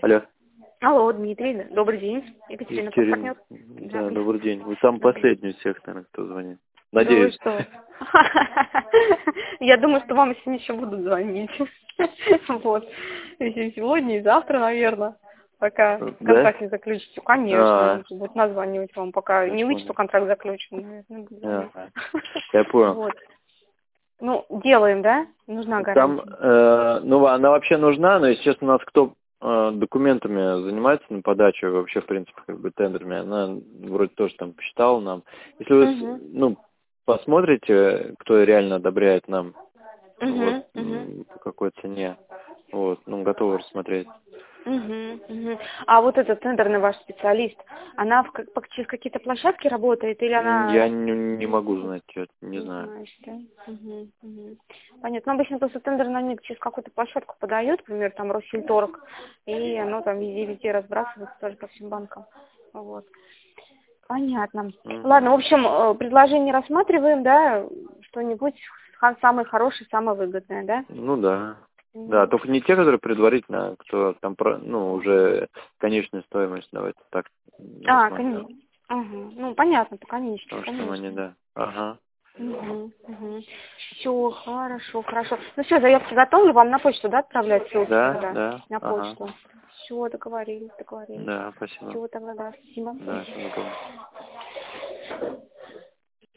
Алло. Алло, Дмитрий, добрый день. Екатерина, Екатерина, партнер. да, добрый день. Вы самый последний из всех, наверное, кто звонит. Надеюсь. Да вы что? Я думаю, что вам сегодня еще будут звонить. Вот. Если сегодня и завтра, наверное. Пока контракт не заключите. Конечно, будет названивать вам, пока не выйдет, что контракт заключен. Я понял. Вот. Ну, делаем, да? Нужна Там, гарантия. ну, она вообще нужна, но, если честно, у нас кто документами занимается на подачу, вообще, в принципе, как бы тендерами, она вроде тоже там посчитала нам. Если вы, ну, посмотрите, кто реально одобряет нам, вот, по какой цене, вот, ну, готовы рассмотреть. А вот этот тендерный ваш специалист, она через какие-то площадки работает или она... Я не могу знать, я не знаю. Знаешь, да? Понятно. Ну, обычно просто тендерный они через какую-то площадку подают, например, там Россельторг, и оно там везде разбрасывается тоже по всем банкам. Вот. Понятно. Ладно, в общем, предложение рассматриваем, да, что-нибудь самое хорошее, самое выгодное, да? Ну да. Да, только не те, которые предварительно, а кто там, ну, уже конечную стоимость, давайте так. Конечно. Ну, понятно, по конечной, Потому что они, да. Ага. Все, хорошо. Ну все, заявки готовы, вам на почту, да, отправлять ссылки? Да. На почту. Все, договорились. Да, спасибо. Все, тогда, да, спасибо. Да, всего доброго.